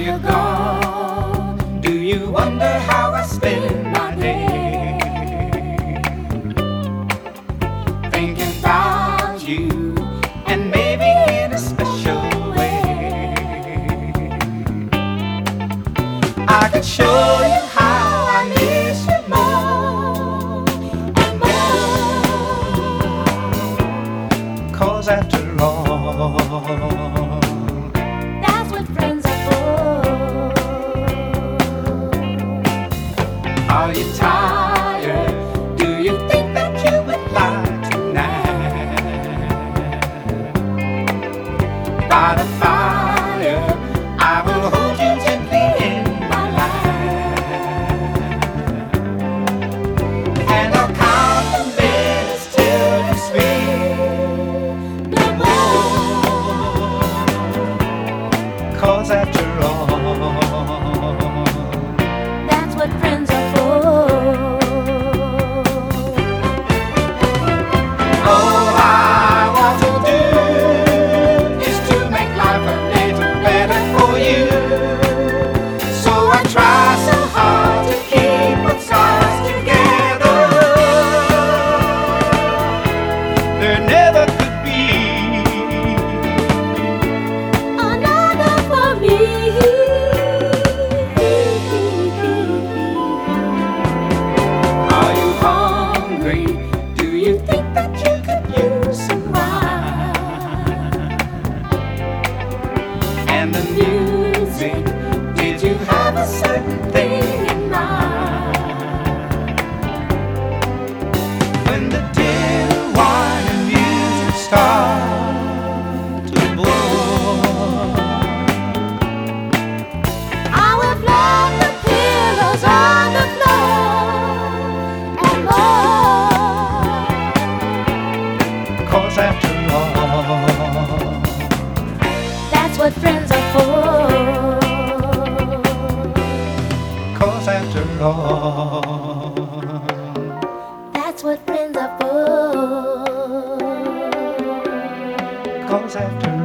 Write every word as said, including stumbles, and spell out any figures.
you're gone, do you wonder how I spend my day? Thinking about you, and maybe in a special way I could show you how I miss you more and more. 'Cause after all, that's what friends are for. Are you tired? Do you think that you would lie tonight? By the fire, I will hold you gently in my life, and I'll count the minutes till you sleep no more. 'Cause after all, that's what friends are for. all I want to do is to make life a little better for you. So I try so hard to keep what's ours together. There never could be Another for me. Are you hungry? Do you think that you could use some wine? And the music, did you have a certain thing in mind? When the dim wine and music start to pour, I will flop the pillows on the floor and more. 'cause after all, That's what friends are for. 'cause after all, That's what friends are for. 'cause after